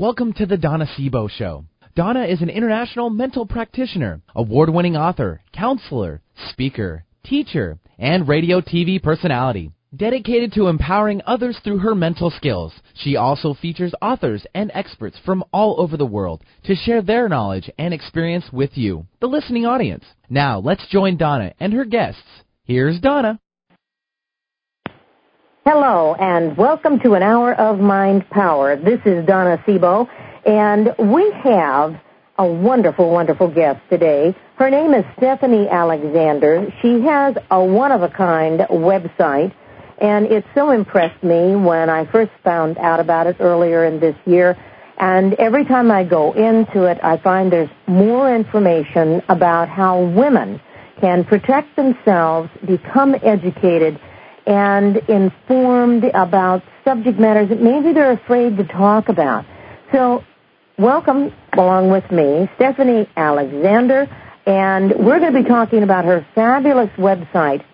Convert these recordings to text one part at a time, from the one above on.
Welcome to the Donna Sebo Show. Donna is an international mental practitioner, award-winning author, counselor, speaker, teacher, and radio TV personality. Dedicated to empowering others through her mental skills, she also features authors and experts from all over the world to share their knowledge and experience with you, the listening audience. Now, let's join Donna and her guests. Here's Donna. Hello, and welcome to an hour of Mind Power. This is Donna Sebo, and we have a wonderful, wonderful guest today. Her name is Stephanie Alexander. She has a one-of-a-kind website, and it so impressed me when I first found out about it earlier in this year. And every time I go into it, I find there's more information about how women can protect themselves, become educated, and informed about subject matters that maybe they're afraid to talk about. So, welcome along with me, Stephanie Alexander, and we're going to be talking about her fabulous website,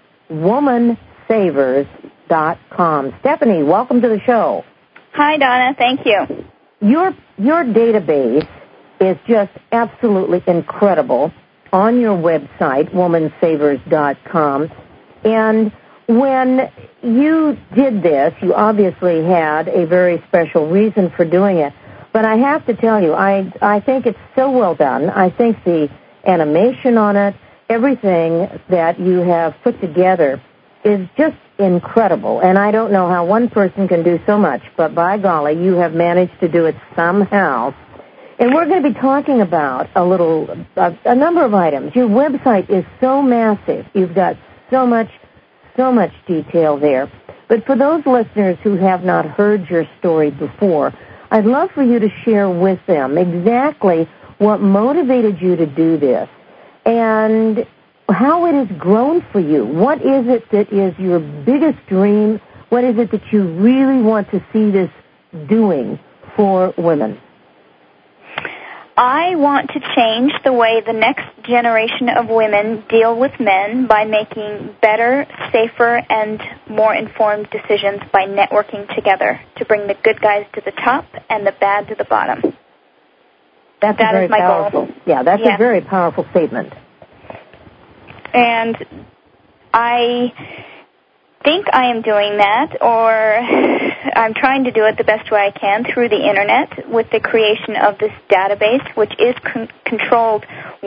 womansavers.com. Stephanie, welcome to the show. Hi, Donna. Thank you. Your database is just absolutely incredible on your website, womansavers.com, and when you did this, you obviously had a very special reason for doing it. But I have to tell you, I think it's so well done. I think the animation on it, everything that you have put together is just incredible. And I don't know how one person can do so much, but by golly, you have managed to do it somehow. And we're going to be talking about a number of items. Your website is so massive. You've got so much detail there. But for those listeners who have not heard your story before, I'd love for you to share with them exactly what motivated you to do this and how it has grown for you. What is it that is your biggest dream? What is it that you really want to see this doing for women? I want to change the way the next generation of women deal with men by making better, safer, and more informed decisions by networking together to bring the good guys to the top and the bad to the bottom. That is my goal. Yeah, that's a very powerful statement. And I think I am doing that, or I'm trying to do it the best way I can through the Internet with the creation of this database, which is controlled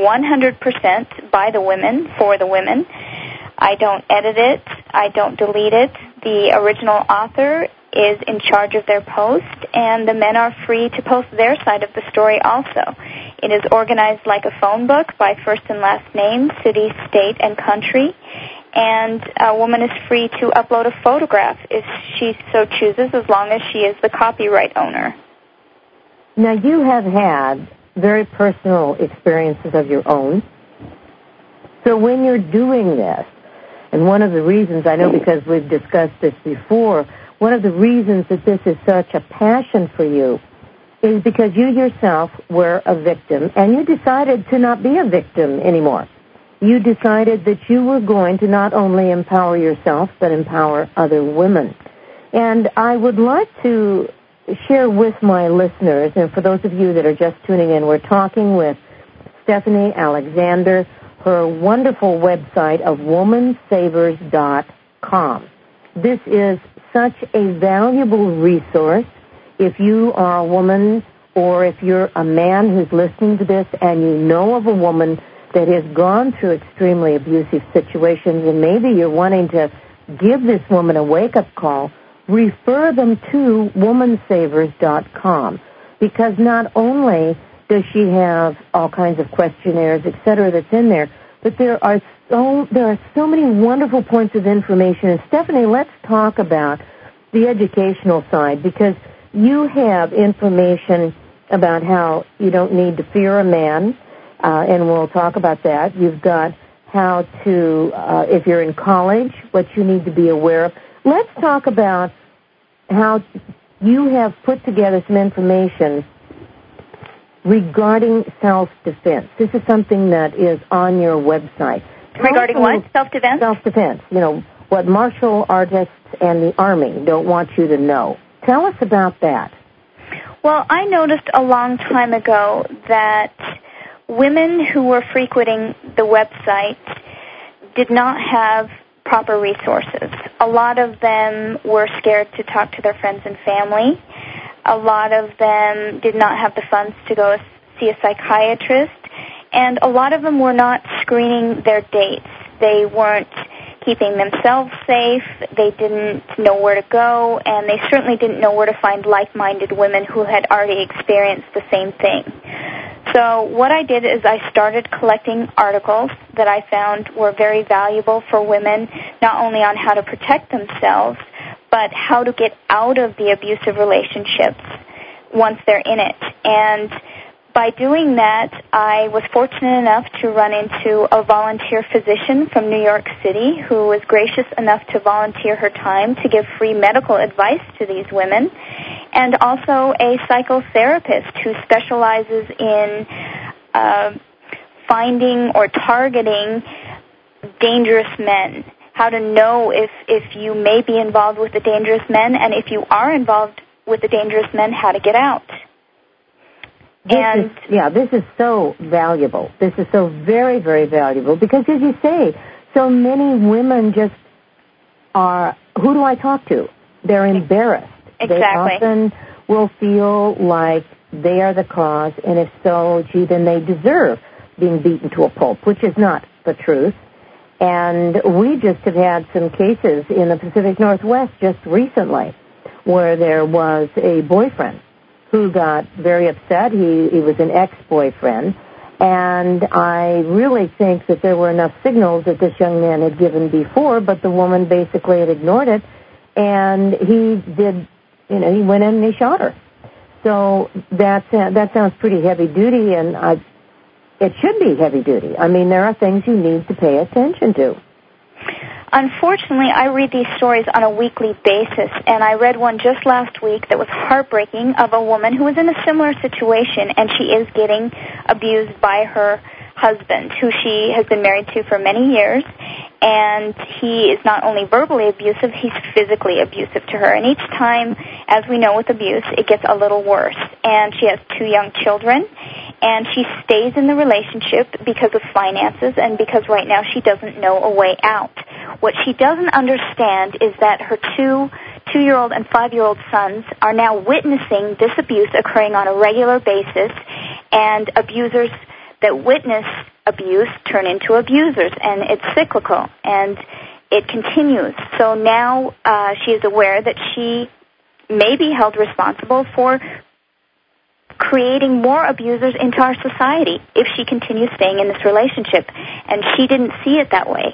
100% by the women, for the women. I don't edit it. I don't delete it. The original author is in charge of their post, and the men are free to post their side of the story also. It is organized like a phone book by first and last name, city, state, and country. And a woman is free to upload a photograph if she so chooses, as long as she is the copyright owner. Now, you have had very personal experiences of your own. So when you're doing this, and one of the reasons, I know because we've discussed this before, one of the reasons that this is such a passion for you is because you yourself were a victim, and you decided to not be a victim anymore. You decided that you were going to not only empower yourself, but empower other women. And I would like to share with my listeners, and for those of you that are just tuning in, we're talking with Stephanie Alexander, her wonderful website of womansavers.com. This is such a valuable resource if you are a woman or if you're a man who's listening to this and you know of a woman that has gone through extremely abusive situations, and maybe you're wanting to give this woman a wake-up call, refer them to womansavers.com, because not only does she have all kinds of questionnaires, et cetera, that's in there, but there are so many wonderful points of information. And Stephanie, let's talk about the educational side, because you have information about how you don't need to fear a man, and we'll talk about that. You've got how to, if you're in college, what you need to be aware of. Let's talk about how you have put together some information regarding self-defense. This is something that is on your website. Regarding what? Self-defense? Self-defense. You know, what martial artists and the Army don't want you to know. Tell us about that. Well, I noticed a long time ago that women who were frequenting the website did not have proper resources. A lot of them were scared to talk to their friends and family. A lot of them did not have the funds to go see a psychiatrist. And a lot of them were not screening their dates. They weren't keeping themselves safe. They didn't know where to go, and they certainly didn't know where to find like-minded women who had already experienced the same thing. So what I did is I started collecting articles that I found were very valuable for women, not only on how to protect themselves, but how to get out of the abusive relationships once they're in it. And by doing that, I was fortunate enough to run into a volunteer physician from New York City who was gracious enough to volunteer her time to give free medical advice to these women, and also a psychotherapist who specializes in finding or targeting dangerous men, how to know if you may be involved with the dangerous men, and if you are involved with the dangerous men, how to get out. This is so valuable. This is so very, very valuable because, as you say, so many women just are, who do I talk to? They're embarrassed. Exactly. They often will feel like they are the cause, and if so, then they deserve being beaten to a pulp, which is not the truth. And we just have had some cases in the Pacific Northwest just recently where there was a boyfriend who got very upset. He was an ex-boyfriend, and I really think that there were enough signals that this young man had given before, but the woman basically had ignored it, and he went in and he shot her. So that sounds pretty heavy duty, and it should be heavy duty. I mean, there are things you need to pay attention to. Unfortunately, I read these stories on a weekly basis, and I read one just last week that was heartbreaking of a woman who was in a similar situation, and she is getting abused by her husband, who she has been married to for many years, and he is not only verbally abusive, he's physically abusive to her. And each time, as we know with abuse, it gets a little worse. And she has 2 young children, and she stays in the relationship because of finances and because right now she doesn't know a way out. What she doesn't understand is that her 2-year-old and 5-year-old sons are now witnessing this abuse occurring on a regular basis, and abusers that witness abuse turn into abusers, and it's cyclical, and it continues. So now she is aware that she may be held responsible for creating more abusers into our society if she continues staying in this relationship, and she didn't see it that way.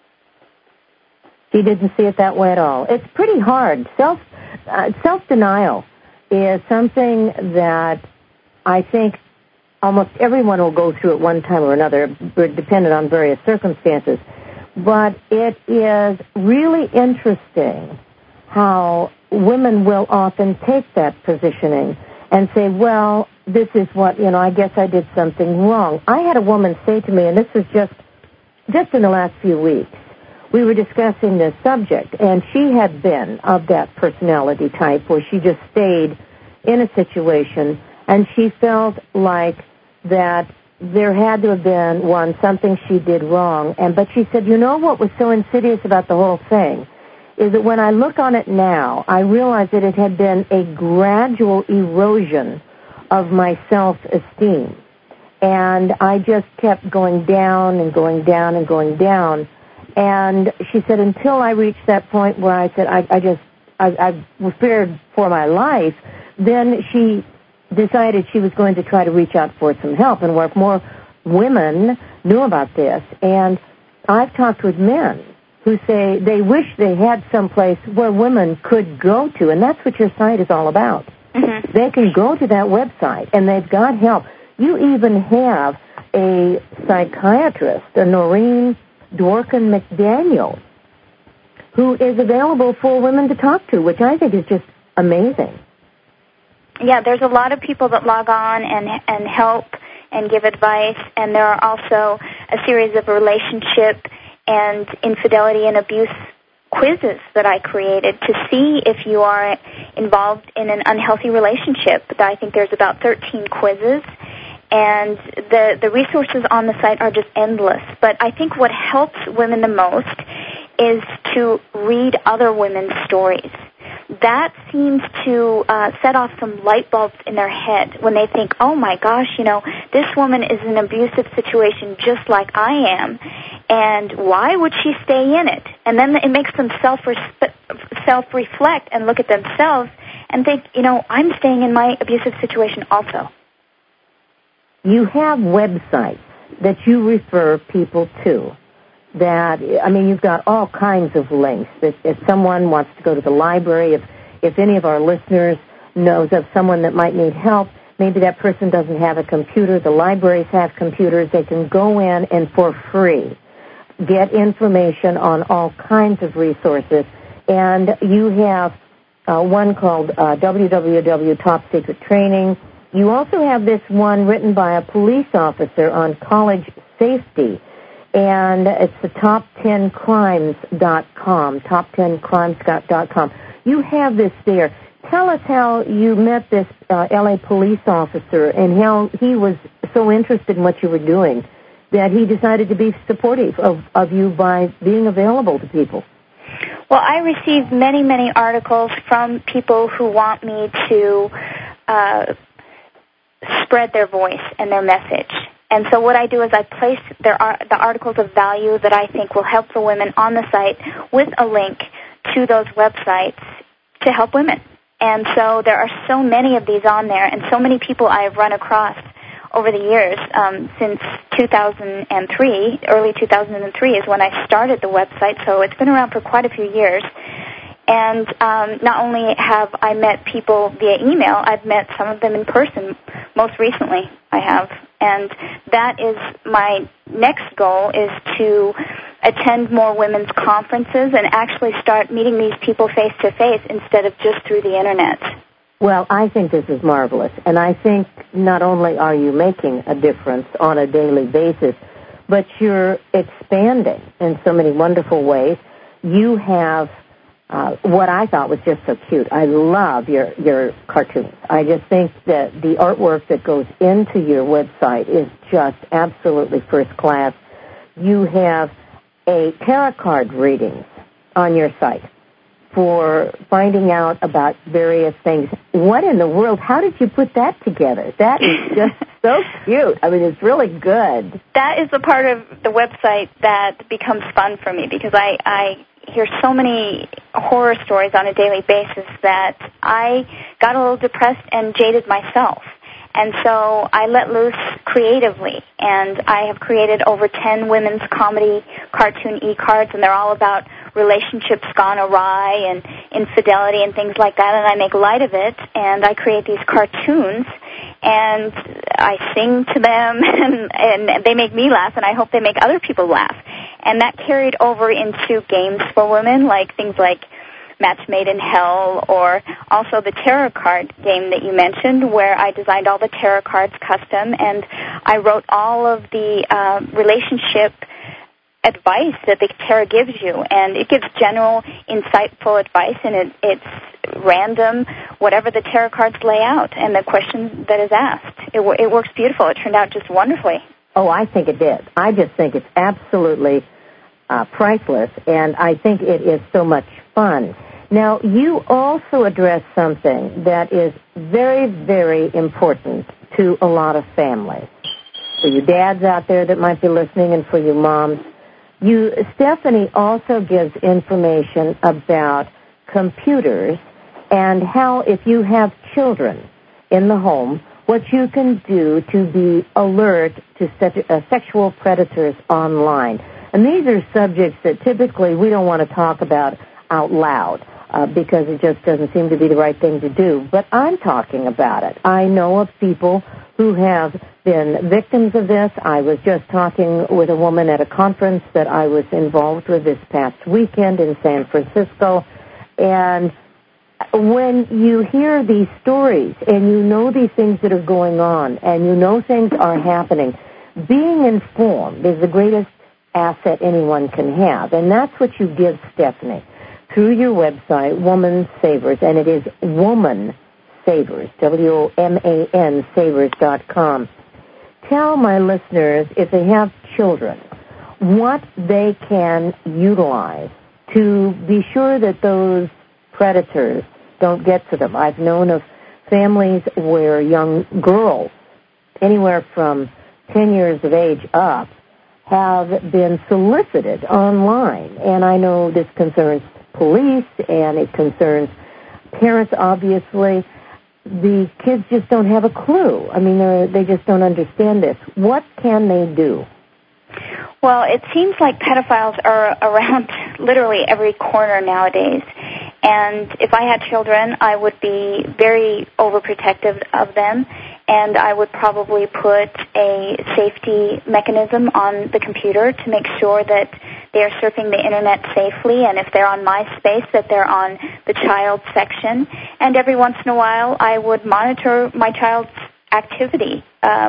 She didn't see it that way at all. It's pretty hard. Self-denial is something that I think almost everyone will go through at one time or another, dependent on various circumstances. But it is really interesting how women will often take that positioning and say, well, this is what, I guess I did something wrong. I had a woman say to me, and this was just in the last few weeks, we were discussing this subject, and she had been of that personality type where she just stayed in a situation, and she felt like that there had to have been, something she did wrong. But she said, what was so insidious about the whole thing is that when I look on it now, I realize that it had been a gradual erosion of my self-esteem. And I just kept going down and going down and going down. And she said, until I reached that point where I said, I was feared for my life, then she decided she was going to try to reach out for some help and where more women knew about this. And I've talked with men who say they wish they had some place where women could go to, and that's what your site is all about. Mm-hmm. They can go to that website, and they've got help. You even have a psychiatrist, a Noreen Dworkin McDaniel, who is available for women to talk to, which I think is just amazing. Yeah, there's a lot of people that log on and help and give advice, and there are also a series of relationship and infidelity and abuse quizzes that I created to see if you are involved in an unhealthy relationship. I think there's about 13 quizzes, and the resources on the site are just endless. But I think what helps women the most is to read other women's stories. That seems to set off some light bulbs in their head when they think, oh my gosh, this woman is in an abusive situation just like I am, and why would she stay in it? And then it makes them self-reflect and look at themselves and think, I'm staying in my abusive situation also. You have websites that you refer people to. You've got all kinds of links. If someone wants to go to the library, if any of our listeners knows of someone that might need help, maybe that person doesn't have a computer, the libraries have computers, they can go in and for free get information on all kinds of resources. And you have one called www Top Secret Training. You also have this one written by a police officer on college safety. And it's the top10crimes.com, top10crimes.com. You have this there. Tell us how you met this L.A. police officer and how he was so interested in what you were doing that he decided to be supportive of you by being available to people. Well, I received many, many articles from people who want me to spread their voice and their message. And so what I do is I place the articles of value that I think will help the women on the site with a link to those websites to help women. And so there are so many of these on there, and so many people I have run across over the years. Since 2003, early 2003 is when I started the website, so it's been around for quite a few years. And not only have I met people via email, I've met some of them in person. Most recently, I have. And that is my next goal, is to attend more women's conferences and actually start meeting these people face-to-face instead of just through the Internet. Well, I think this is marvelous. And I think not only are you making a difference on a daily basis, but you're expanding in so many wonderful ways. You have what I thought was just so cute. I love your cartoons. I just think that the artwork that goes into your website is just absolutely first class. You have a tarot card readings on your site for finding out about various things. What in the world? How did you put that together? That is just so cute. It's really good. That is the part of the website that becomes fun for me, because I hear so many horror stories on a daily basis that I got a little depressed and jaded myself. And so I let loose creatively, and I have created over 10 women's comedy cartoon e-cards, and they're all about relationships gone awry and infidelity and things like that, and I make light of it, and I create these cartoons, and I sing to them, and they make me laugh, and I hope they make other people laugh. And that carried over into games for women, like things like Match Made in Hell, or also the tarot card game that you mentioned, where I designed all the tarot cards custom, and I wrote all of the relationship advice that the tarot gives you, and it gives general, insightful advice, and it's random, whatever the tarot cards lay out, and the question that is asked. It works beautiful. It turned out just wonderfully. Oh, I think it did. I just think it's absolutely priceless, and I think it is so much fun. Now, you also address something that is very, very important to a lot of families. For you dads out there that might be listening, and for you moms, Stephanie also gives information about computers and how, if you have children in the home, what you can do to be alert to sexual predators online. And these are subjects that typically we don't want to talk about out loud because it just doesn't seem to be the right thing to do. But I'm talking about it. I know of people who have been victims of this. I was just talking with a woman at a conference that I was involved with this past weekend in San Francisco, and when you hear these stories and you know these things that are going on and you know things are happening, being informed is the greatest asset anyone can have, and that's what you give Stephanie. through your website, Woman Savers, and it is Woman Savers, WOMAN Savers.com. Tell my listeners, if they have children, what they can utilize to be sure that those predators don't get to them. I've known of families where young girls, anywhere from 10 years of age up, have been solicited online. And I know this concerns police and it concerns parents, obviously. The kids just don't have a clue. I mean, they just don't understand this. What can they do? Well, it seems like pedophiles are around literally every corner nowadays. And if I had children, I would be very overprotective of them, and I would probably put a safety mechanism on the computer to make sure that they are surfing the Internet safely, and if they're on MySpace, that they're on the child section. And every once in a while, I would monitor my child's activity.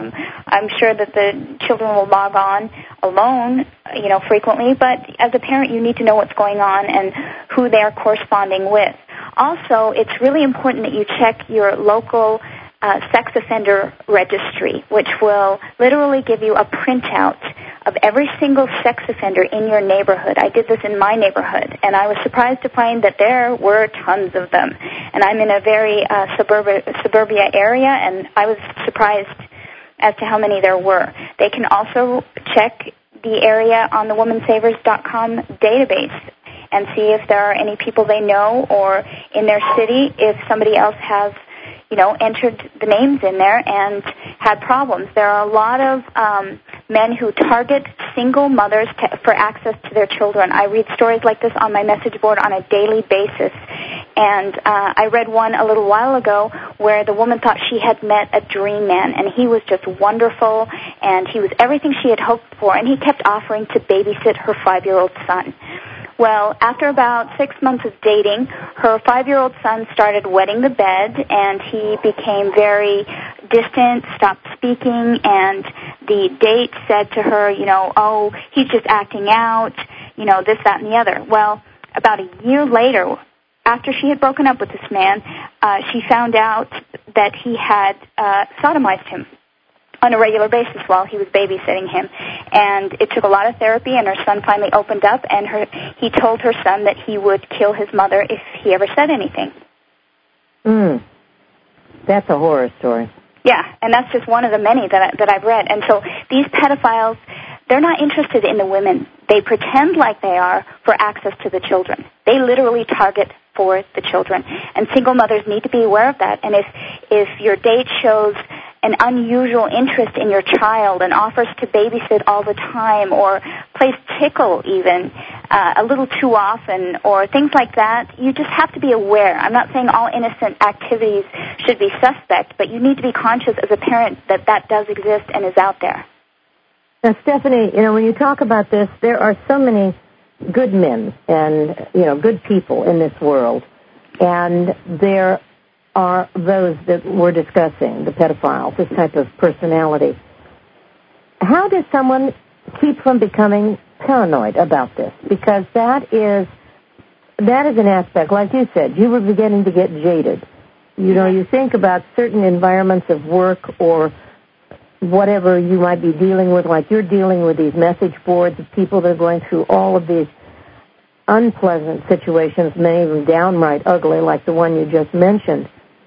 I'm sure that the children will log on alone, frequently, but as a parent, you need to know what's going on and who they are corresponding with. Also, it's really important that you check your local sex offender registry, which will literally give you a printout of every single sex offender in your neighborhood. I did this in my neighborhood, and I was surprised to find that there were tons of them. And I'm in a very suburbia area, and I was surprised as to how many there were. They can also check the area on the womansavers.com database and see if there are any people they know or in their city, if somebody else has entered the names in there and had problems. There are a lot of men who target single mothers for access to their children. I read stories like this on my message board on a daily basis. And I read one a little while ago where the woman thought she had met a dream man, and he was just wonderful, and he was everything she had hoped for, and he kept offering to babysit her 5-year-old son. Well, after about 6 months of dating, her 5-year-old son started wetting the bed, and he became very distant, stopped speaking, and the date said to her, oh, he's just acting out, this, that, and the other. Well, about a year later, after she had broken up with this man, she found out that he had sodomized him on a regular basis while he was babysitting him. And it took a lot of therapy, and her son finally opened up, and he told her son that he would kill his mother if he ever said anything. That's a horror story. Yeah, and that's just one of the many that I've read. And so these pedophiles, they're not interested in the women. They pretend like they are for access to the children. They literally target for the children. And single mothers need to be aware of that. And if your date shows an unusual interest in your child and offers to babysit all the time or plays tickle even a little too often or things like that, you just have to be aware. I'm not saying all innocent activities should be suspect, but you need to be conscious as a parent that that does exist and is out there. Now, Stephanie, when you talk about this, there are so many good men and, good people in this world, and there are those that we're discussing, the pedophiles, this type of personality. How does someone keep from becoming paranoid about this? Because that is an aspect, like you said, you were beginning to get jaded. You think about certain environments of work or whatever you might be dealing with, like you're dealing with these message boards of people that are going through all of these unpleasant situations, many of them downright ugly, like the one you just mentioned.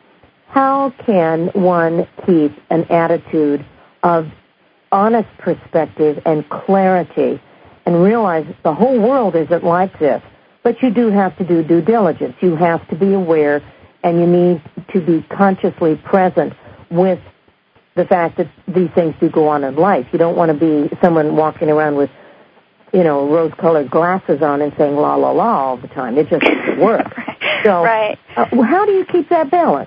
How can one keep an attitude of honest perspective and clarity and realize that the whole world isn't like this? But you do have to do due diligence. You have to be aware, and you need to be consciously present with the fact that these things do go on in life. You don't want to be someone walking around with, rose-colored glasses on and saying la, la, la all the time. It just doesn't work. So right. How do you keep that balance?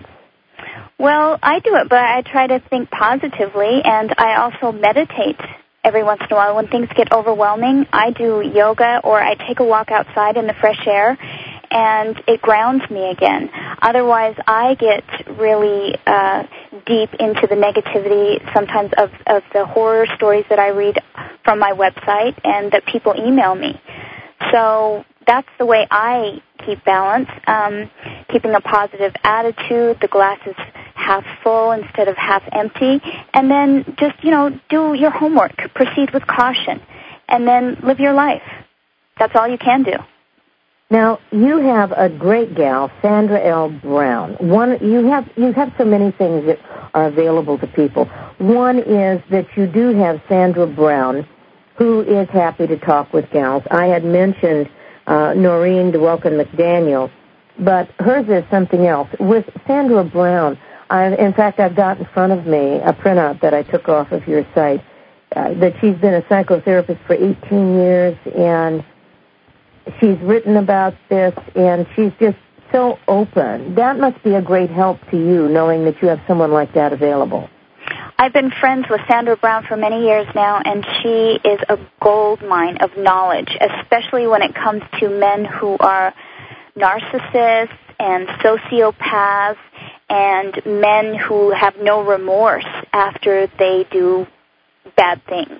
Well, I do it, but I try to think positively, and I also meditate every once in a while. When things get overwhelming, I do yoga or I take a walk outside in the fresh air, and it grounds me again. Otherwise, I get really deep into the negativity sometimes of the horror stories that I read from my website and that people email me. So that's the way I keep balance, keeping a positive attitude, the glass is half full instead of half empty, and then just, do your homework, proceed with caution, and then live your life. That's all you can do. Now, you have a great gal, Sandra L. Brown. You have so many things that are available to people. One is that you do have Sandra Brown, who is happy to talk with gals. I had mentioned Noreen DeWelkin McDaniel, but hers is something else. With Sandra Brown, in fact, I've got in front of me a printout that I took off of your site, that she's been a psychotherapist for 18 years, and she's written about this, and she's just so open. That must be a great help to you, knowing that you have someone like that available. I've been friends with Sandra Brown for many years now, and she is a gold mine of knowledge, especially when it comes to men who are narcissists and sociopaths and men who have no remorse after they do bad things.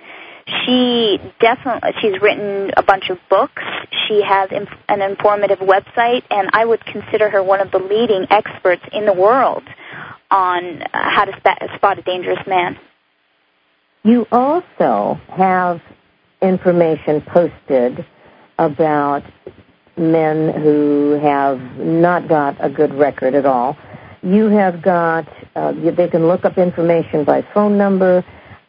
She's written a bunch of books. She has an informative website, and I would consider her one of the leading experts in the world on how to spot a dangerous man. You also have information posted about men who have not got a good record at all. You have got, they can look up information by phone number.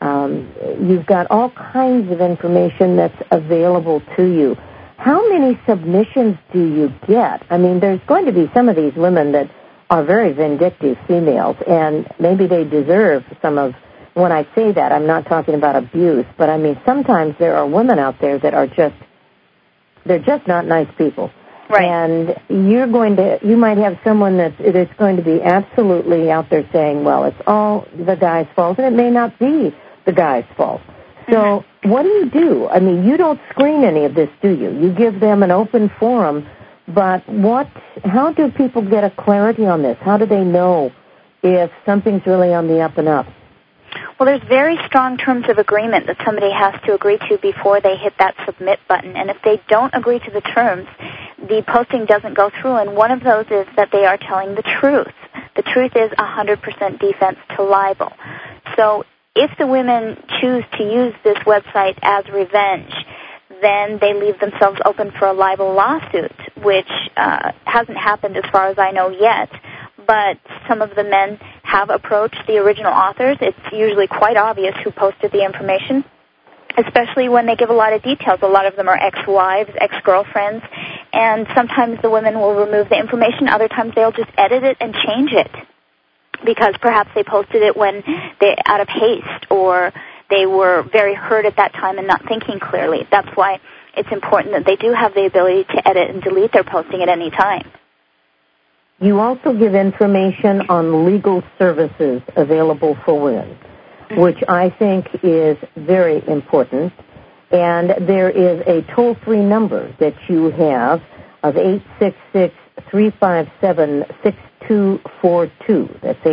You've got all kinds of information that's available to you. How many submissions do you get? I mean, there's going to be some of these women that are very vindictive females, and maybe they deserve some of, when I say that, I'm not talking about abuse, but I mean sometimes there are women out there that are they're just not nice people. Right. And you might have someone that's going to be absolutely out there saying, well, it's all the guy's fault, and it may not be the guy's fault. So what do? I mean, you don't screen any of this, do you? You give them an open forum, but how do people get a clarity on this? How do they know if something's really on the up and up? Well, there's very strong terms of agreement that somebody has to agree to before they hit that submit button. And if they don't agree to the terms, the posting doesn't go through. And one of those is that they are telling the truth. The truth is 100% defense to libel. So if the women choose to use this website as revenge, then they leave themselves open for a libel lawsuit, which hasn't happened as far as I know yet. But some of the men have approached the original authors. It's usually quite obvious who posted the information, especially when they give a lot of details. A lot of them are ex-wives, ex-girlfriends, and sometimes the women will remove the information. Other times they'll just edit it and change it because perhaps they posted it when they out of haste or they were very hurt at that time and not thinking clearly. That's why it's important that they do have the ability to edit and delete their posting at any time. You also give information on legal services available for women, which I think is very important. And there is a toll-free number that you have of 866-357-6242. That's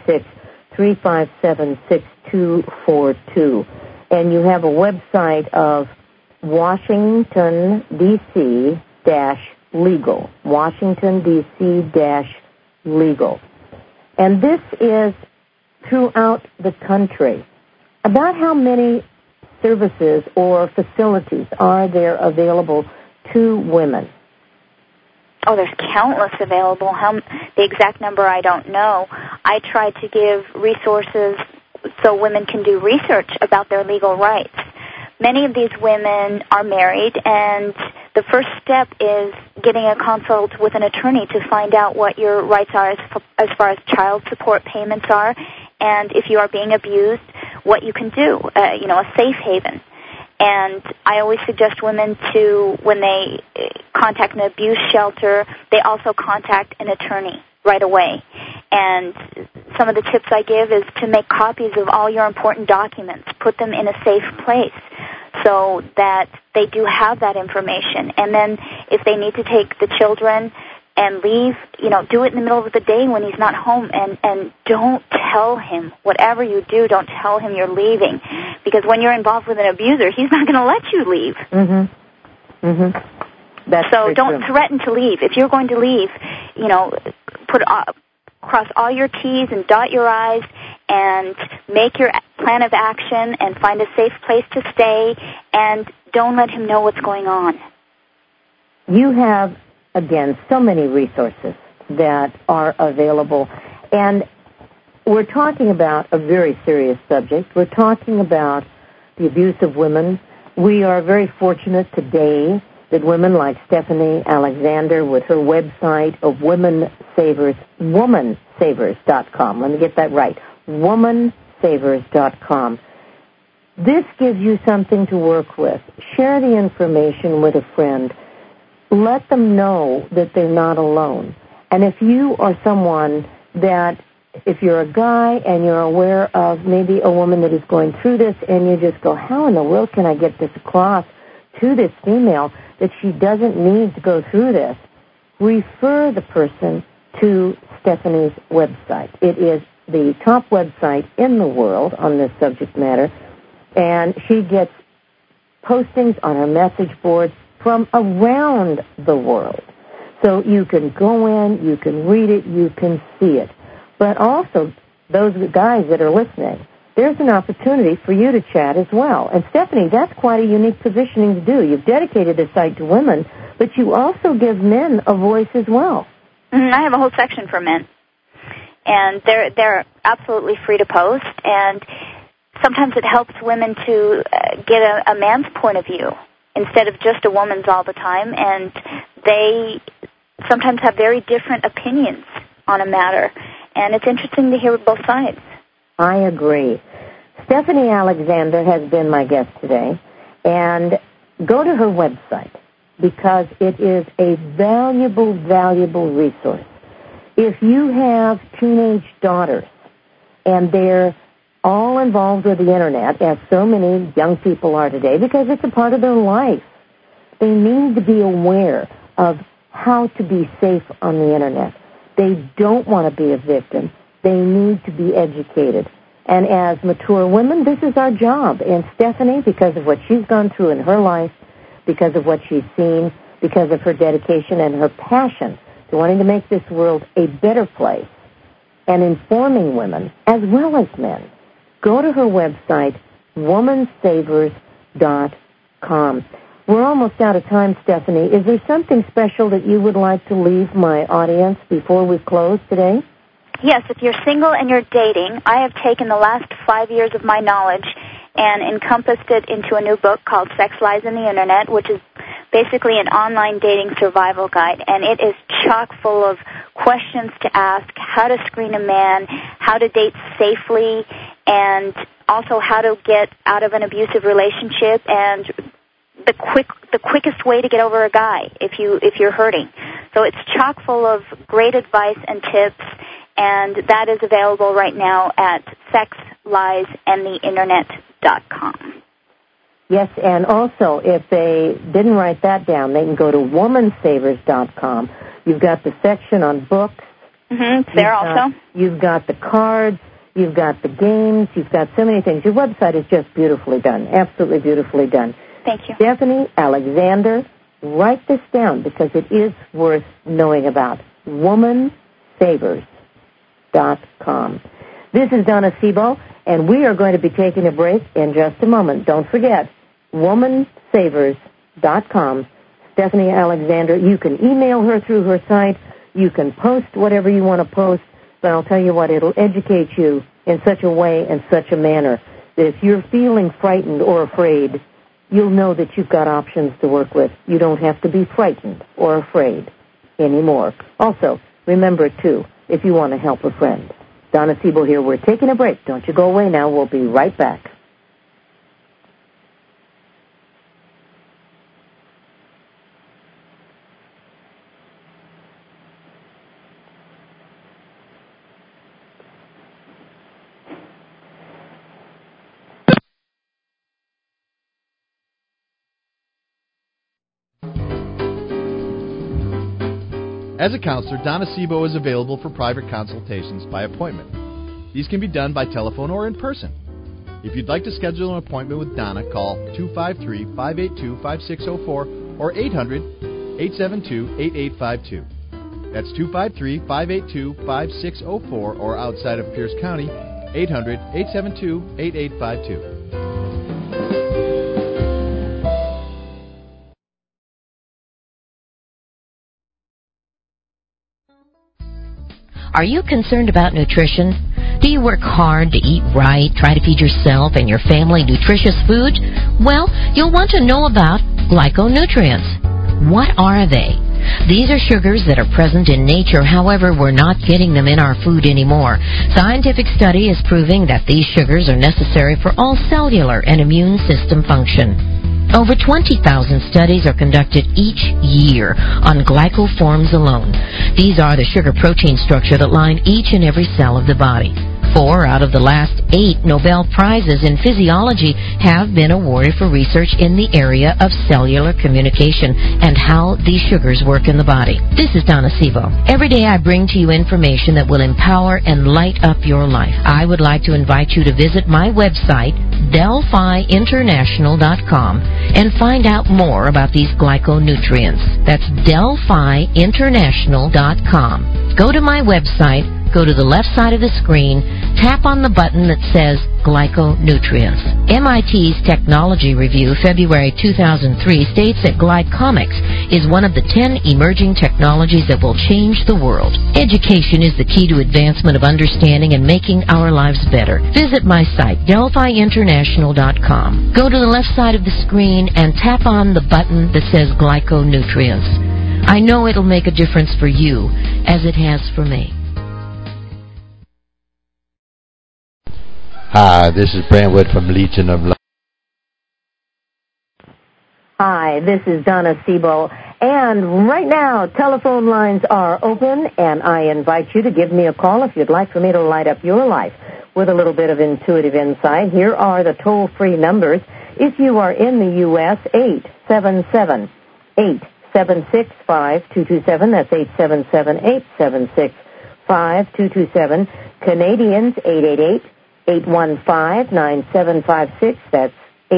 866-357-6242. And you have a website of Washington, D.C.-legal. Washington, D.C.-legal. And this is throughout the country. About how many services or facilities are there available to women? Oh, there's countless available. The exact number I don't know. I try to give resources so women can do research about their legal rights. Many of these women are married, and the first step is getting a consult with an attorney to find out what your rights are as far as child support payments are, and if you are being abused, what you can do, a safe haven. And I always suggest women to, when they contact an abuse shelter, they also contact an attorney right away. And some of the tips I give is to make copies of all your important documents, put them in a safe place so that they do have that information. And then if they need to take the children and leave, do it in the middle of the day when he's not home, and don't tell him, whatever you do, don't tell him you're leaving, because when you're involved with an abuser, he's not going to let you leave. So don't threaten to leave. If you're going to leave, cross all your T's and dot your I's and make your plan of action and find a safe place to stay, and don't let him know what's going on. You have, again, so many resources that are available. And we're talking about a very serious subject. We're talking about the abuse of women. We are very fortunate today that women like Stephanie Alexander with her website of womansavers.com. Let me get that right. womansavers.com. This gives you something to work with. Share the information with a friend. Let them know that they're not alone. And if you are someone that, if you're a guy and you're aware of maybe a woman that is going through this and you just go, how in the world can I get this across to this female that she doesn't need to go through this, refer the person to Stephanie's website. It is the top website in the world on this subject matter, and she gets postings on her message boards from around the world. So you can go in, you can read it, you can see it. But also, those guys that are listening, there's an opportunity for you to chat as well. And Stephanie, that's quite a unique positioning to do. You've dedicated the site to women, but you also give men a voice as well. I have a whole section for men. And they're absolutely free to post, and sometimes it helps women to get a man's point of view instead of just a woman's all the time, and they sometimes have very different opinions on a matter, and it's interesting to hear both sides. I agree. Stephanie Alexander has been my guest today, and go to her website because it is a valuable, valuable resource. If you have teenage daughters and they're all involved with the Internet, as so many young people are today, because it's a part of their life, they need to be aware of how to be safe on the Internet. They don't want to be a victim. They need to be educated. And as mature women, this is our job. And Stephanie, because of what she's gone through in her life, because of what she's seen, because of her dedication and her passion to wanting to make this world a better place and informing women as well as men, go to her website, womansavers.com. We're almost out of time, Stephanie. Is there something special that you would like to leave my audience before we close today? Yes, if you're single and you're dating, I have taken the last 5 years of my knowledge and encompassed it into a new book called Sex Lies in the Internet, which is basically an online dating survival guide, and it is chock full of questions to ask, how to screen a man, how to date safely, and also how to get out of an abusive relationship, and the quickest way to get over a guy if you're hurting. So it's chock full of great advice and tips, and that is available right now at sexliesandtheinternet.com. Yes, and also, if they didn't write that down, they can go to womansavers.com. You've got the section on books. It's there also. You've got the cards. You've got the games. You've got so many things. Your website is just beautifully done, absolutely beautifully done. Thank you. Stephanie Alexander, write this down because it is worth knowing about. womansavers.com. This is Donna Sebo, and we are going to be taking a break in just a moment. Don't forget, womansavers.com. Stephanie Alexander, you can email her through her site. You can post whatever you want to post, but I'll tell you what, it'll educate you in such a way and such a manner that if you're feeling frightened or afraid, you'll know that you've got options to work with. You don't have to be frightened or afraid anymore. Also, remember, too, if you want to help a friend. Donna Sebo here. We're taking a break. Don't you go away now. We'll be right back. As a counselor, Donna Sebo is available for private consultations by appointment. These can be done by telephone or in person. If you'd like to schedule an appointment with Donna, call 253-582-5604 or 872-8852. That's 253-582-5604, or outside of Pierce County, 800-872-8852. Are you concerned about nutrition? Do you work hard to eat right, try to feed yourself and your family nutritious food? Well, you'll want to know about glyconutrients. What are they? These are sugars that are present in nature, however, we're not getting them in our food anymore. Scientific study is proving that these sugars are necessary for all cellular and immune system function. Over 20,000 studies are conducted each year on glycoforms alone. These are the sugar-protein structure that line each and every cell of the body. 4 out of the last 8 Nobel Prizes in physiology have been awarded for research in the area of cellular communication and how these sugars work in the body. This is Donna Sebo. Every day I bring to you information that will empower and light up your life. I would like to invite you to visit my website, DelphiInternational.com, and find out more about these glyconutrients. That's DelphiInternational.com. Go to my website, go to the left side of the screen, tap on the button that says Glyconutrients. MIT's Technology Review, February 2003, states that glycomics is one of the 10 emerging technologies that will change the world. Education is the key to advancement of understanding and making our lives better. Visit my site, DelphiInternational.com. Go to the left side of the screen and tap on the button that says Glyconutrients. I know it'll make a difference for you, as it has for me. Hi, this is Brentwood from Legion of Love. Hi, this is Donna Sebo, and right now telephone lines are open, and I invite you to give me a call if you'd like for me to light up your life with a little bit of intuitive insight. Here are the toll-free numbers. If you are in the U.S., 877-876-5227. That's 877-876-5227. Canadians, 888-815-9756. That's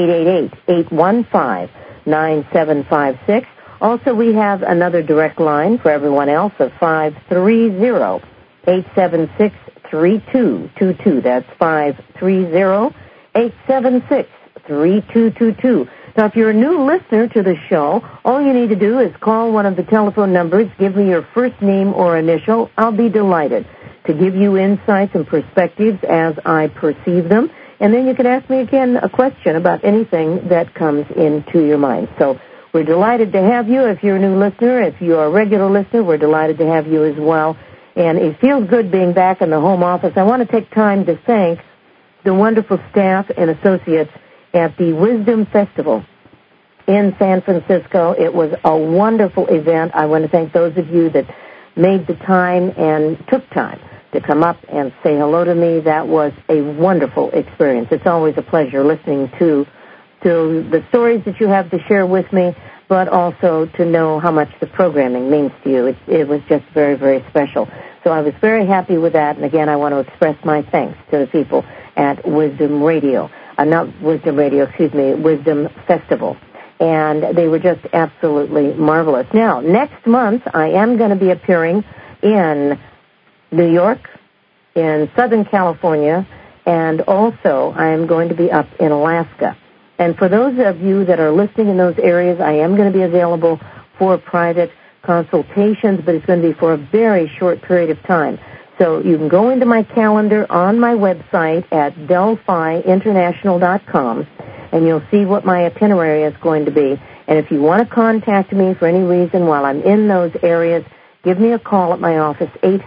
888-815-9756. Also, we have another direct line for everyone else of 530-876-3222. That's 530-876-3222. Now, if you're a new listener to the show, all you need to do is call one of the telephone numbers, give me your first name or initial. I'll be delighted to give you insights and perspectives as I perceive them. And then you can ask me again a question about anything that comes into your mind. So we're delighted to have you. If you're a new listener, if you're a regular listener, we're delighted to have you as well. And it feels good being back in the home office. I want to take time to thank the wonderful staff and associates at the Wisdom Festival in San Francisco. It was a wonderful event. I want to thank those of you that made the time and took time to come up and say hello to me. That was a wonderful experience. It's always a pleasure listening to the stories that you have to share with me, but also to know how much the programming means to you. It was just very, very special. So I was very happy with that. And again, I want to express my thanks to the people at Wisdom Radio. Wisdom Festival. And they were just absolutely marvelous. Now, next month, I am going to be appearing in New York, in Southern California, and also I am going to be up in Alaska. And for those of you that are listening in those areas, I am going to be available for private consultations, but it's going to be for a very short period of time. So you can go into my calendar on my website at DelphiInternational.com, and you'll see what my itinerary is going to be. And if you want to contact me for any reason while I'm in those areas, give me a call at my office,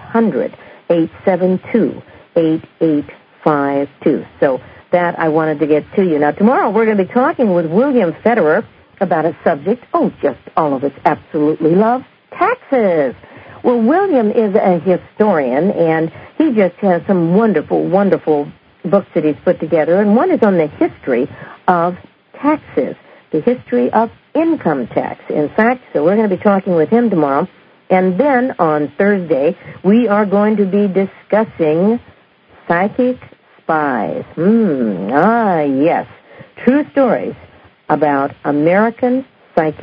800-872-8852. So that I wanted to get to you. Now, tomorrow we're going to be talking with William Federer about a subject, just all of us absolutely love, taxes. Well, William is a historian, and he just has some wonderful, wonderful books that he's put together, and one is on the history of taxes, the history of income tax, in fact. So we're going to be talking with him tomorrow. And then on Thursday, we are going to be discussing psychic spies. Yes. True stories about American psychic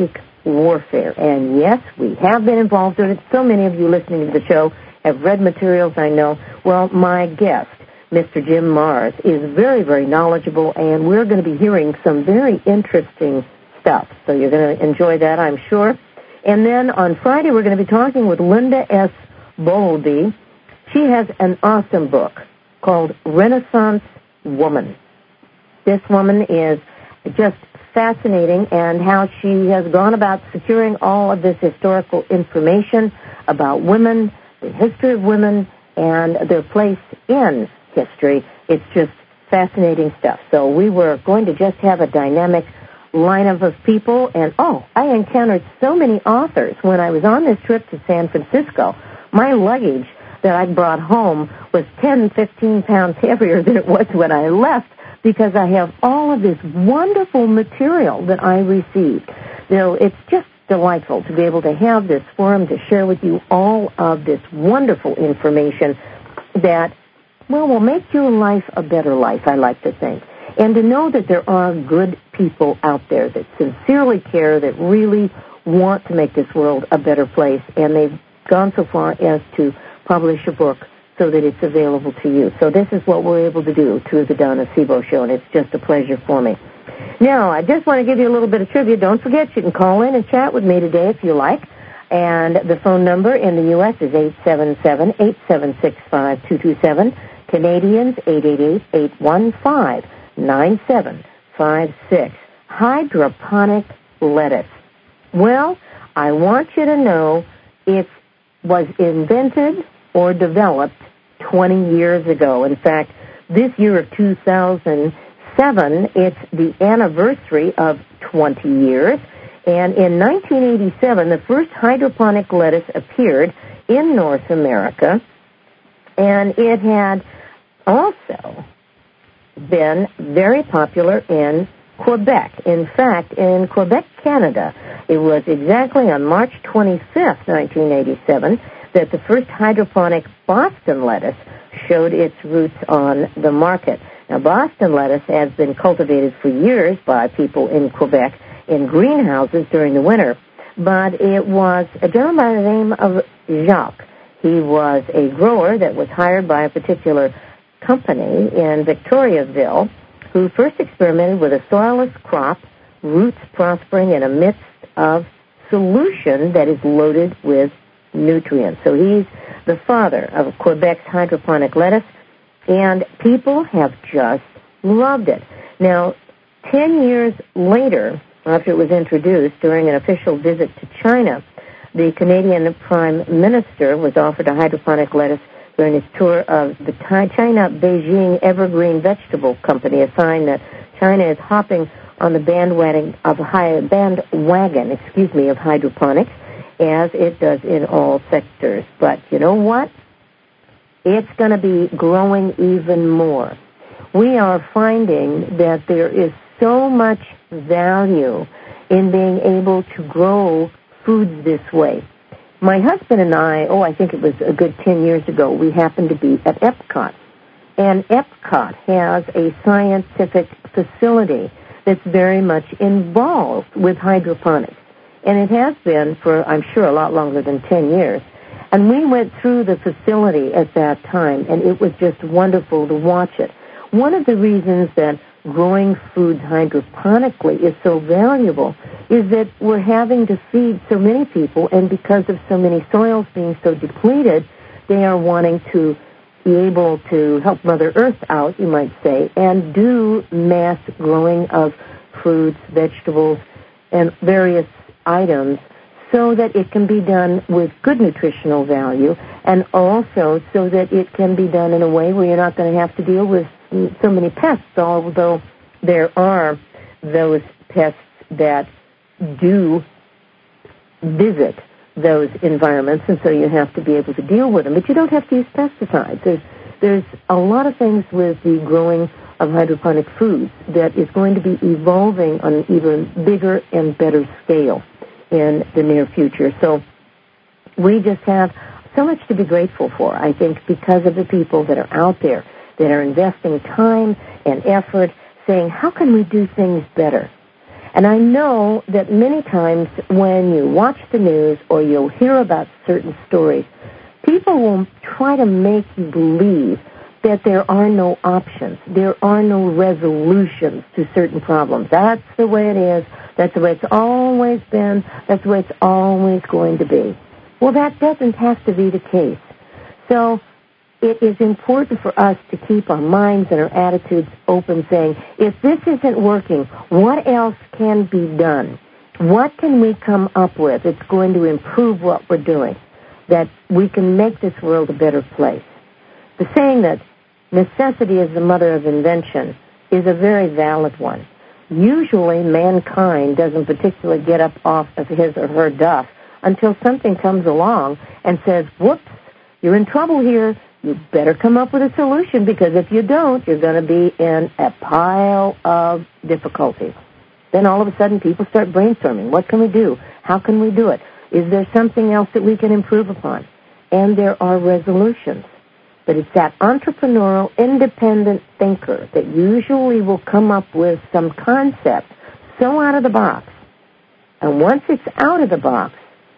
warfare. And yes, we have been involved in it. So many of you listening to the show have read materials, I know. Well, my guest, Mr. Jim Marrs, is very, very knowledgeable, and we're going to be hearing some very interesting stuff. So you're going to enjoy that, I'm sure. And then on Friday, we're going to be talking with Linda S. Bowlby. She has an awesome book called Renaissance Woman. This woman is just fascinating, and how she has gone about securing all of this historical information about women, the history of women, and their place in history. It's just fascinating stuff. So we were going to just have a dynamic lineup of people, and I encountered so many authors when I was on this trip to San Francisco. My luggage that I brought home was 10, 15 pounds heavier than it was when I left, because I have all of this wonderful material that I received. It's just delightful to be able to have this forum to share with you all of this wonderful information that, will make your life a better life, I like to think. And to know that there are good people out there that sincerely care, that really want to make this world a better place, and they've gone so far as to publish a book so that it's available to you. So this is what we're able to do through the Donna Sebo Show, and it's just a pleasure for me. Now, I just want to give you a little bit of trivia. Don't forget, you can call in and chat with me today if you like. And the phone number in the U.S. is 877-876-5227. Canadians, 888-815-9756. Hydroponic lettuce. Well, I want you to know it was invented or developed 20 years ago. In fact, this year of 2007, it's the anniversary of 20 years. And in 1987, the first hydroponic lettuce appeared in North America, and it had also been very popular in Quebec. In fact, in Quebec, Canada, it was exactly on March 25th, 1987, that the first hydroponic Boston lettuce showed its roots on the market. Now, Boston lettuce has been cultivated for years by people in Quebec in greenhouses during the winter, but it was a gentleman by the name of Jacques. He was a grower that was hired by a particular company in Victoriaville who first experimented with a soilless crop, roots prospering in a midst of solution that is loaded with nutrients. So he's the father of Quebec's hydroponic lettuce, and people have just loved it. Now, 10 years later, after it was introduced during an official visit to China, the Canadian Prime Minister was offered a hydroponic lettuce during his tour of the China Beijing Evergreen Vegetable Company, a sign that China is hopping on the bandwagon of hydroponics, as it does in all sectors. But you know what? It's going to be growing even more. We are finding that there is so much value in being able to grow foods this way. My husband and I think it was a good 10 years ago, we happened to be at Epcot. And Epcot has a scientific facility that's very much involved with hydroponics. And it has been for, I'm sure, a lot longer than 10 years. And we went through the facility at that time, and it was just wonderful to watch it. One of the reasons that growing foods hydroponically is so valuable is that we're having to feed so many people, and because of so many soils being so depleted, they are wanting to be able to help Mother Earth out, you might say, and do mass growing of fruits, vegetables, and various items so that it can be done with good nutritional value, and also so that it can be done in a way where you're not going to have to deal with so many pests, although there are those pests that do visit those environments, and so you have to be able to deal with them. But you don't have to use pesticides. There's a lot of things with the growing of hydroponic foods that is going to be evolving on an even bigger and better scale in the near future. So we just have so much to be grateful for, I think, because of the people that are out there that are investing time and effort saying, how can we do things better? And I know that many times when you watch the news or you'll hear about certain stories, people will try to make you believe that there are no options, there are no resolutions to certain problems. That's the way it is. That's the way it's always been. That's the way it's always going to be. Well, that doesn't have to be the case. So it is important for us to keep our minds and our attitudes open, saying, if this isn't working, what else can be done? What can we come up with that's going to improve what we're doing, that we can make this world a better place? The saying that necessity is the mother of invention is a very valid one. Usually mankind doesn't particularly get up off of his or her duff until something comes along and says, whoops, you're in trouble here. You better come up with a solution, because if you don't, you're going to be in a pile of difficulties. Then all of a sudden people start brainstorming. What can we do? How can we do it? Is there something else that we can improve upon? And there are resolutions. But it's that entrepreneurial, independent thinker that usually will come up with some concept so out of the box. And once it's out of the box,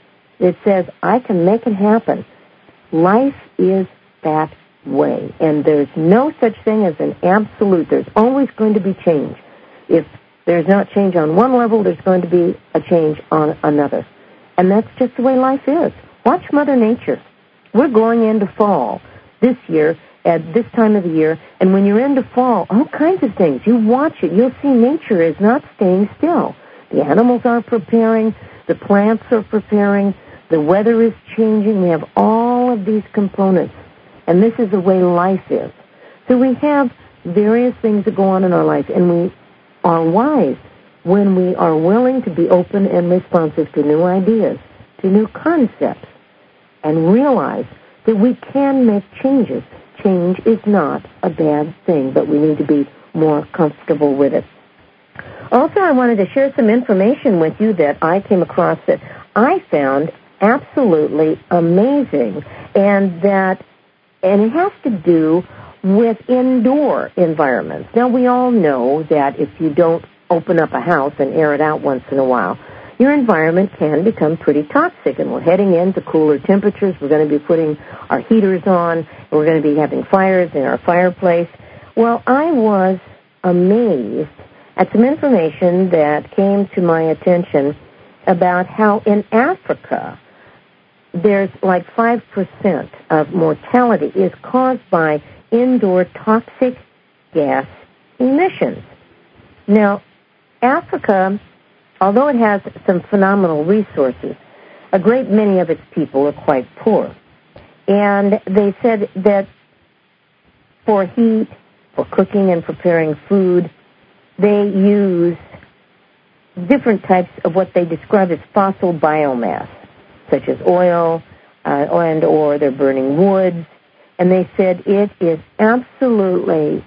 it says, I can make it happen. Life is that way. And there's no such thing as an absolute. There's always going to be change. If there's not change on one level, there's going to be a change on another. And that's just the way life is. Watch Mother Nature. We're going into fall this year at this time of the year, and when you're into fall, all kinds of things. You watch it, you'll see nature is not staying still. The animals are preparing, the plants are preparing, the weather is changing. We have all of these components, and this is the way life is. So we have various things that go on in our life, and we are wise when we are willing to be open and responsive to new ideas, to new concepts, and realize that we can make changes. Change is not a bad thing, but we need to be more comfortable with it. Also, I wanted to share some information with you that I came across that I found absolutely amazing, and it has to do with indoor environments. Now, we all know that if you don't open up a house and air it out once in a while, your environment can become pretty toxic, and we're heading into cooler temperatures. We're going to be putting our heaters on, and we're going to be having fires in our fireplace. Well, I was amazed at some information that came to my attention about how in Africa there's like 5% of mortality is caused by indoor toxic gas emissions. Now, Africa, although it has some phenomenal resources, a great many of its people are quite poor. And they said that for heat, for cooking and preparing food, they use different types of what they describe as fossil biomass, such as oil and or they're burning wood. And they said it is absolutely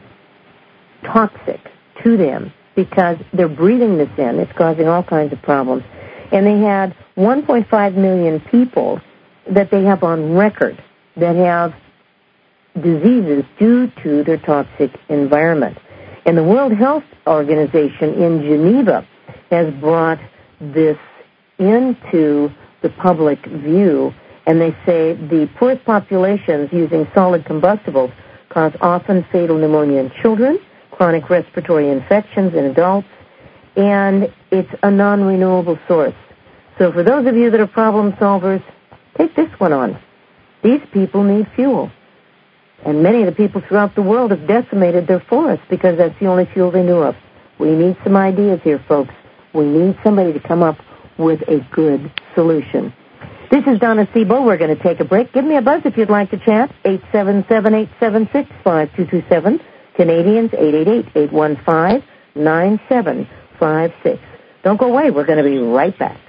toxic to them, because they're breathing this in. It's causing all kinds of problems. And they had 1.5 million people that they have on record that have diseases due to their toxic environment. And the World Health Organization in Geneva has brought this into the public view, and they say the poorest populations using solid combustibles cause often fatal pneumonia in children, chronic respiratory infections in adults, and it's a non-renewable source. So for those of you that are problem solvers, take this one on. These people need fuel. And many of the people throughout the world have decimated their forests because that's the only fuel they knew of. We need some ideas here, folks. We need somebody to come up with a good solution. This is Donna Sebo. We're going to take a break. Give me a buzz if you'd like to chat. 877-876-5227. Canadians, 888-815-9756. Don't go away. We're going to be right back.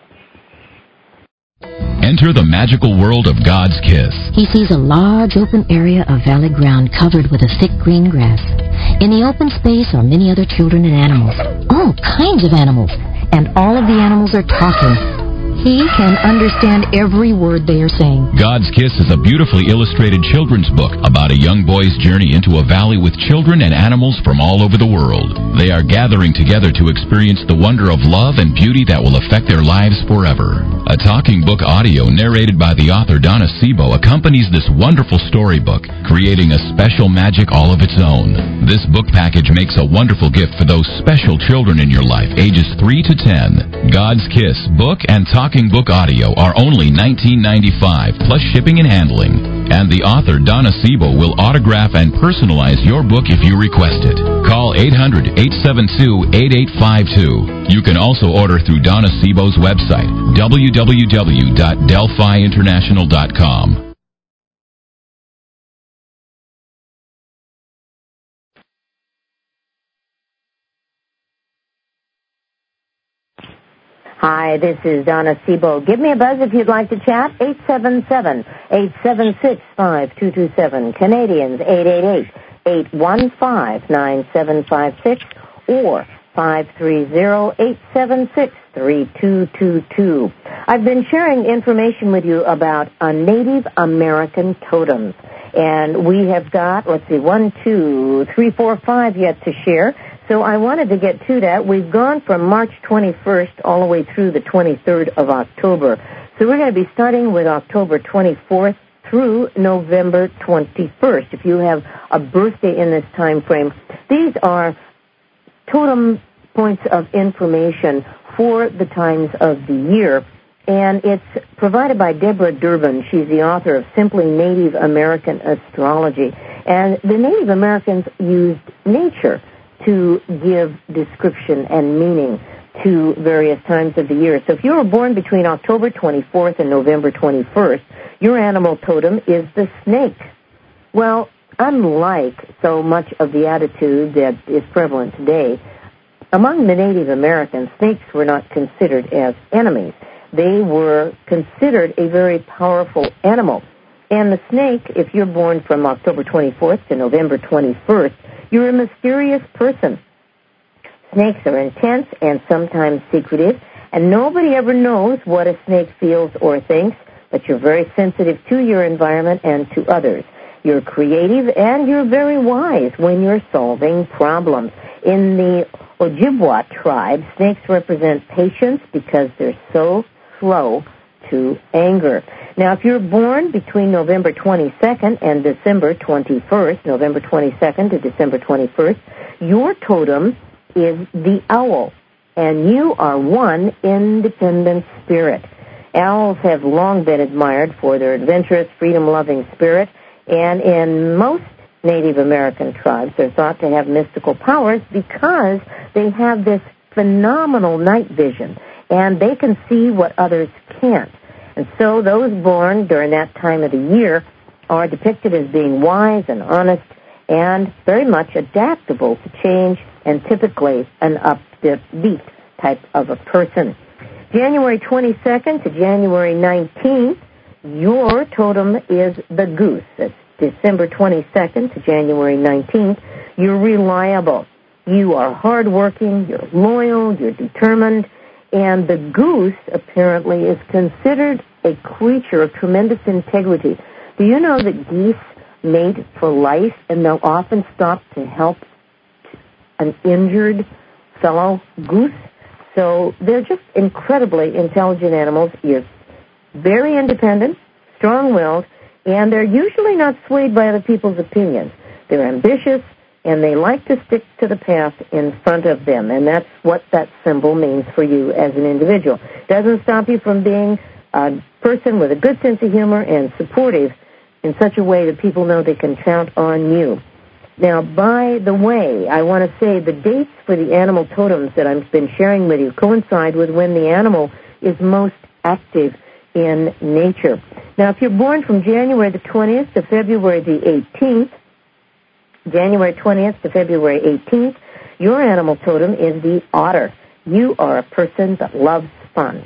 Enter the magical world of God's kiss. He sees a large open area of valley ground covered with a thick green grass. In the open space are many other children and animals, all kinds of animals, and all of the animals are talking. He can understand every word they are saying. God's Kiss is a beautifully illustrated children's book about a young boy's journey into a valley with children and animals from all over the world. They are gathering together to experience the wonder of love and beauty that will affect their lives forever. A talking book audio narrated by the author Donna Sebo accompanies this wonderful storybook, creating a special magic all of its own. This book package makes a wonderful gift for those special children in your life, ages 3 to 10. God's Kiss book and talking book audio are only $19.95 plus shipping and handling. And the author Donna Sebo will autograph and personalize your book if you request it. Call 800-872-8852. You can also order through Donna Sebo's website, www.delphiinternational.com. Hi, this is Donna Sebo. Give me a buzz if you'd like to chat. 877-876-5227. Canadians, 888-815-9756 or 530-876-3222. I've been sharing information with you about Native American totems. And we have got, 5 yet to share. So I wanted to get to that. We've gone from March 21st all the way through the 23rd of October. So we're going to be starting with October 24th through November 21st. If you have a birthday in this time frame, these are totem points of information for the times of the year. And it's provided by Deborah Durbin. She's the author of Simply Native American Astrology. And the Native Americans used nature to give description and meaning to various times of the year. So if you were born between October 24th and November 21st, your animal totem is the snake. Well, unlike so much of the attitude that is prevalent today, among the Native Americans, snakes were not considered as enemies. They were considered a very powerful animal. And the snake, if you're born from October 24th to November 21st, you're a mysterious person. Snakes are intense and sometimes secretive, and nobody ever knows what a snake feels or thinks, but you're very sensitive to your environment and to others. You're creative and you're very wise when you're solving problems. In the Ojibwa tribe, snakes represent patience because they're so slow to anger. Now, if you're born between November 22nd and December 21st, November 22nd to December 21st, your totem is the owl, and you are one independent spirit. Owls have long been admired for their adventurous, freedom-loving spirit, and in most Native American tribes, they're thought to have mystical powers because they have this phenomenal night vision, and they can see what others can't. And so those born during that time of the year are depicted as being wise and honest and very much adaptable to change and typically an upbeat type of a person. January 22nd to January 19th, your totem is the goose. That's December 22nd to January 19th. You're reliable. You are hardworking. You're loyal. You're determined. And the goose, apparently, is considered a creature of tremendous integrity. Do you know that geese mate for life, and they'll often stop to help an injured fellow goose? So they're just incredibly intelligent animals. You're very independent, strong-willed, and they're usually not swayed by other people's opinions. They're ambitious, and they like to stick to the path in front of them, and that's what that symbol means for you as an individual. It doesn't stop you from being a person with a good sense of humor and supportive in such a way that people know they can count on you. Now, by the way, I want to say the dates for the animal totems that I've been sharing with you coincide with when the animal is most active in nature. Now, if you're born from January the 20th to February the 18th, January 20th to February 18th, your animal totem is the otter. You are a person that loves fun.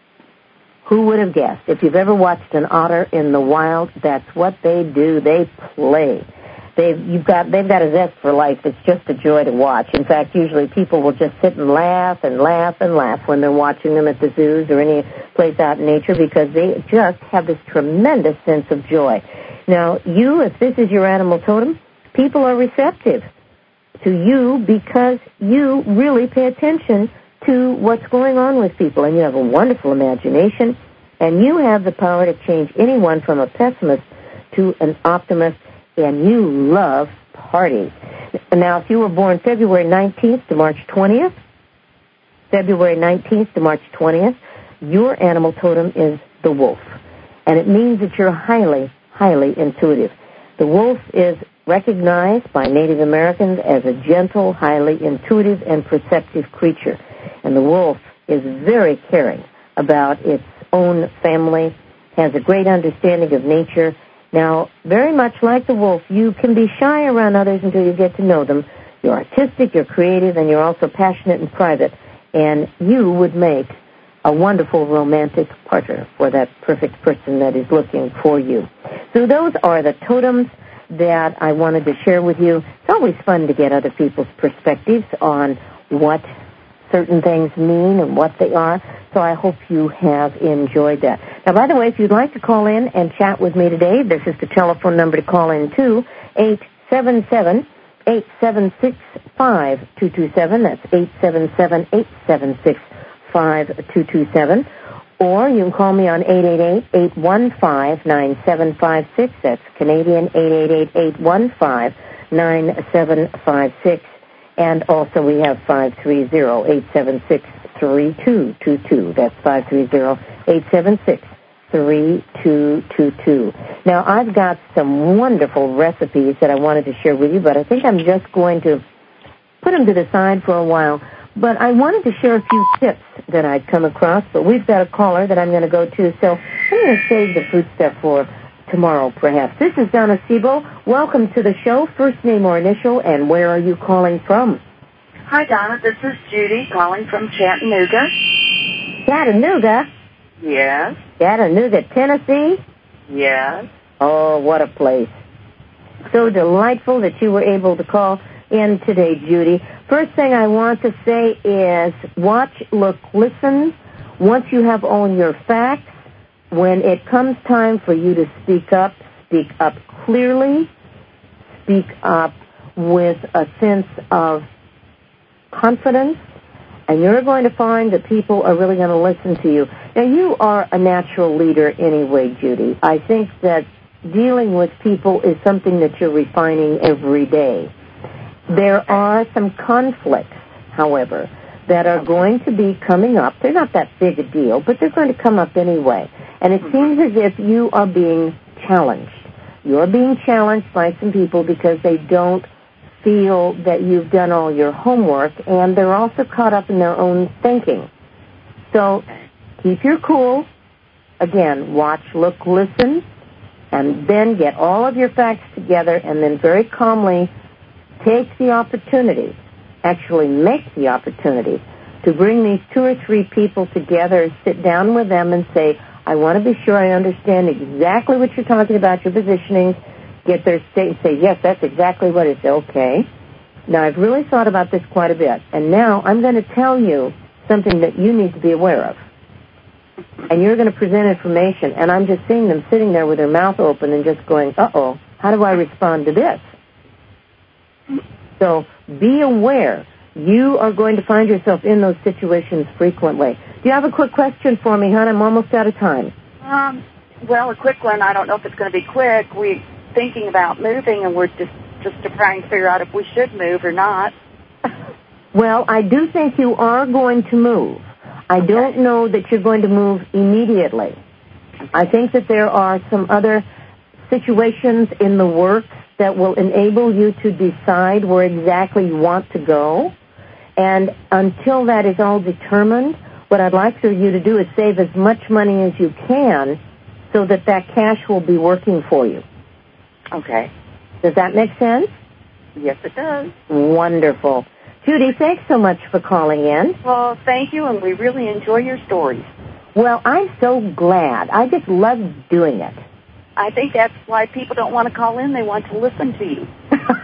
Who would have guessed? If you've ever watched an otter in the wild, that's what they do. They play. they've got a zest for life. It's just a joy to watch. In fact, usually people will just sit and laugh and laugh and laugh when they're watching them at the zoos or any place out in nature because they just have this tremendous sense of joy. Now, if this is your animal totem, people are receptive to you because you really pay attention to what's going on with people, and you have a wonderful imagination, and you have the power to change anyone from a pessimist to an optimist, and you love parties. Now, if you were born February 19th to March 20th, your animal totem is the wolf, and it means that you're highly, highly intuitive. The wolf is recognized by Native Americans as a gentle, highly intuitive, and perceptive creature. And the wolf is very caring about its own family, has a great understanding of nature. Now, very much like the wolf, you can be shy around others until you get to know them. You're artistic, you're creative, and you're also passionate and private. And you would make a wonderful romantic partner for that perfect person that is looking for you. So those are the totems that I wanted to share with you. It's always fun to get other people's perspectives on what certain things mean and what they are, so I hope you have enjoyed that. Now, by the way, if you'd like to call in and chat with me today, this is the telephone number to call in to, 877-876-5227. That's 877-876-5227. Or you can call me on 888-815-9756. That's Canadian, 888-815-9756. And also we have 530-876-3222. That's 530-876-3222. Now, I've got some wonderful recipes that I wanted to share with you, but I think I'm just going to put them to the side for a while. But I wanted to share a few tips that I'd come across, but we've got a caller that I'm going to go to, so I'm going to save the food stuff for tomorrow, perhaps. This is Donna Sebo. Welcome to the show. First name or initial, and where are you calling from? Hi, Donna. This is Judy calling from Chattanooga. Chattanooga? Yes. Chattanooga, Tennessee? Yes. Oh, what a place. So delightful that you were able to call in today, Judy. First thing I want to say is watch, look, listen. Once you have all your facts, when it comes time for you to speak up clearly, speak up with a sense of confidence, and you're going to find that people are really going to listen to you. Now, you are a natural leader anyway, Judy. I think that dealing with people is something that you're refining every day. There are some conflicts, however, that are going to be coming up. They're not that big a deal, but they're going to come up anyway. And it seems as if you are being challenged. You're being challenged by some people because they don't feel that you've done all your homework, and they're also caught up in their own thinking. So keep your cool. Again, watch, look, listen, and then get all of your facts together, and then very calmly take the opportunity, actually make the opportunity, to bring these 2 or 3 people together, sit down with them and say, I want to be sure I understand exactly what you're talking about, your positioning, get their state and say, yes, that's exactly what it is. Okay. Now, I've really thought about this quite a bit, and now I'm going to tell you something that you need to be aware of. And you're going to present information, and I'm just seeing them sitting there with their mouth open and just going, uh-oh, how do I respond to this? So be aware. You are going to find yourself in those situations frequently. Do you have a quick question for me, hon? I'm almost out of time. Well, a quick one. I don't know if it's going to be quick. We're thinking about moving, and we're just trying to figure out if we should move or not. Well, I do think you are going to move. I don't know that you're going to move immediately. I think that there are some other situations in the works that will enable you to decide where exactly you want to go. And until that is all determined, what I'd like for you to do is save as much money as you can so that that cash will be working for you. Okay. Does that make sense? Yes, it does. Wonderful. Judy, thanks so much for calling in. Well, thank you, and we really enjoy your stories. Well, I'm so glad. I just love doing it. I think that's why people don't want to call in. They want to listen to you.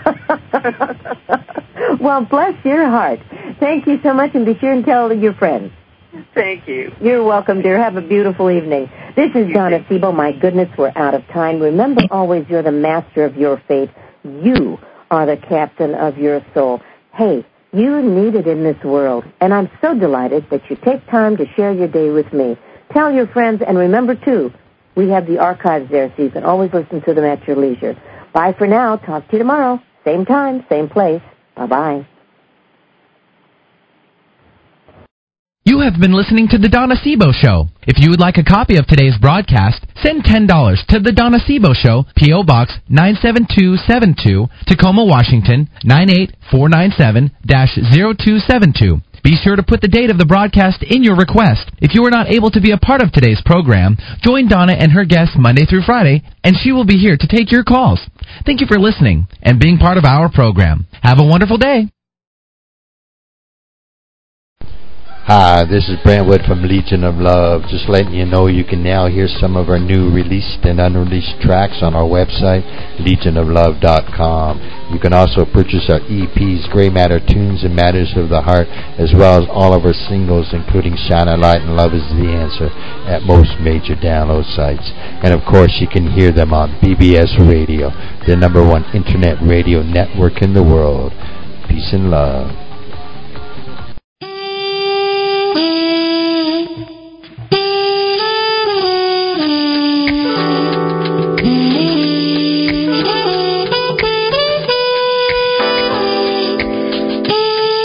Well, bless your heart. Thank you so much, and be sure and tell your friends. Thank you. You're welcome, dear. Have a beautiful evening. This is Donna Sebo. My goodness, we're out of time. Remember always, you're the master of your fate. You are the captain of your soul. Hey, you need it in this world, and I'm so delighted that you take time to share your day with me. Tell your friends, and remember, too, we have the archives there, so you can always listen to them at your leisure. Bye for now. Talk to you tomorrow. Same time, same place. Bye-bye. You have been listening to The Donna Sebo Show. If you would like a copy of today's broadcast, send $10 to The Donna Sebo Show, P.O. Box 97272, Tacoma, Washington, 98497-0272. Be sure to put the date of the broadcast in your request. If you are not able to be a part of today's program, join Donna and her guests Monday through Friday, and she will be here to take your calls. Thank you for listening and being part of our program. Have a wonderful day. Hi, this is Brentwood from Legion of Love. Just letting you know you can now hear some of our new released and unreleased tracks on our website, legionoflove.com. You can also purchase our EPs, Gray Matter Tunes and Matters of the Heart, as well as all of our singles, including Shine a Light and Love is the Answer, at most major download sites. And of course, you can hear them on BBS Radio, the #1 internet radio network in the world. Peace and love.